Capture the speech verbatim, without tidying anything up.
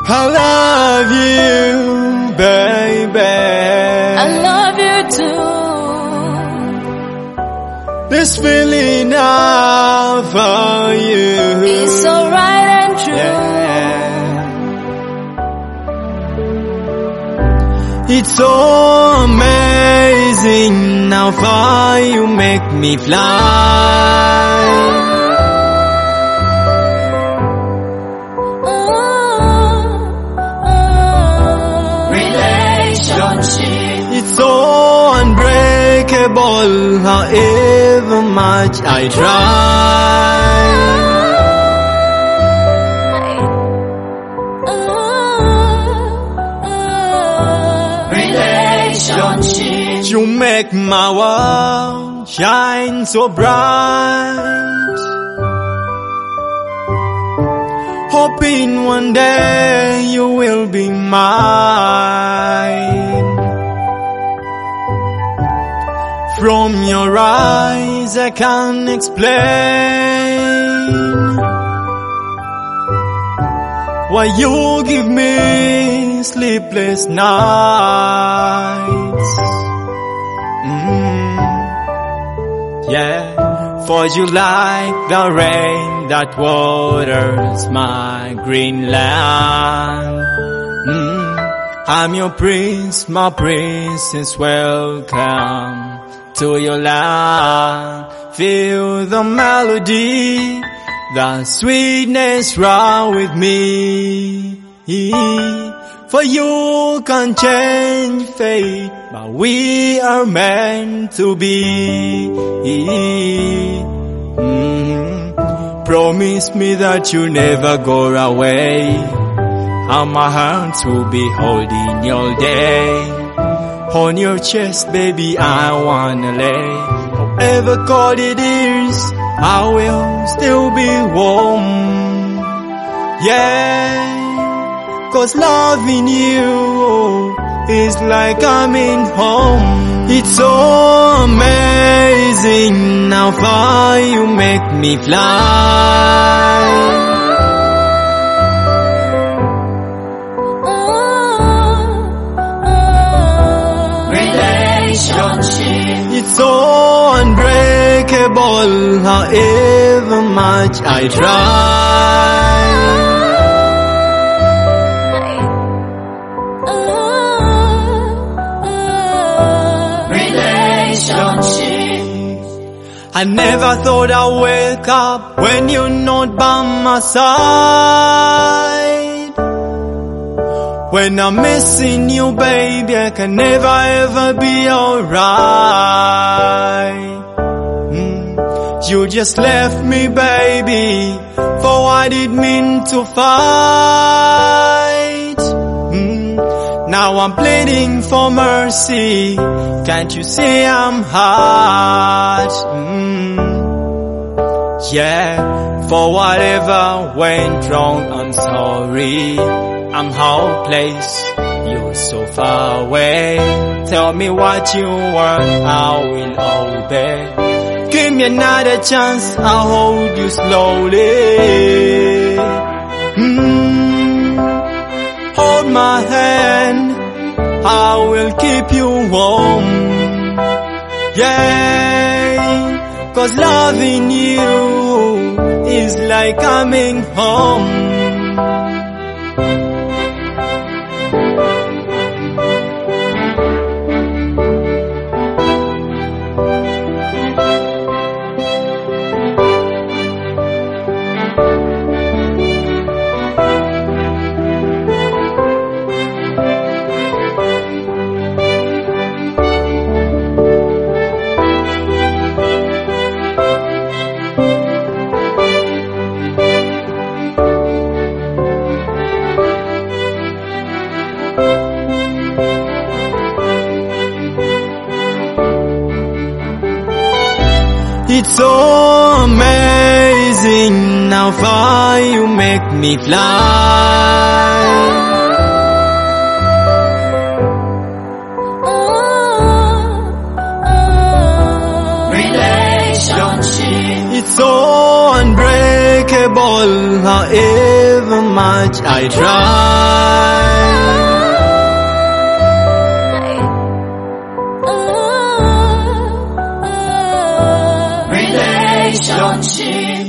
I love you, baby. I love you too. This feeling I for you is so right and true. Yeah. It's so amazing how far you make me fly. It's so unbreakable, however much I try. Relationship. You make my world shine so bright. Hoping one day you will be mine. From your eyes I can't explain why you give me sleepless nights. Mm, yeah, for you like the rain that waters my green land. Mm, I'm your prince, my princess, welcome to your land. Feel the melody, the sweetness round with me. For you can change fate, but we are meant to be. Mm-hmm. Promise me that you never go away, and my hands will be holding your day. On your chest, baby, I wanna lay. However cold it is, I will still be warm. Yeah, 'cause loving you is like coming home. It's so amazing how far you make me fly. It's so unbreakable, however much I try. I never thought I'd wake up when you're not by my side. When I'm missing you, baby, I can never ever be alright. Mm. You just left me, baby, for I didn't mean to fight. Mm. Now I'm pleading for mercy. Can't you see I'm hurt? Mm. Yeah, for whatever went wrong, I'm sorry. I'm hopeless, you're so far away. Tell me what you want, I will obey. Give me another chance, I'll hold you slowly. Mm. Hold my hand, I will keep you warm. Yeah, 'cause loving you is like coming home. It's so amazing how far you make me fly. Relationship. It's so unbreakable, however however much I try. Relationship.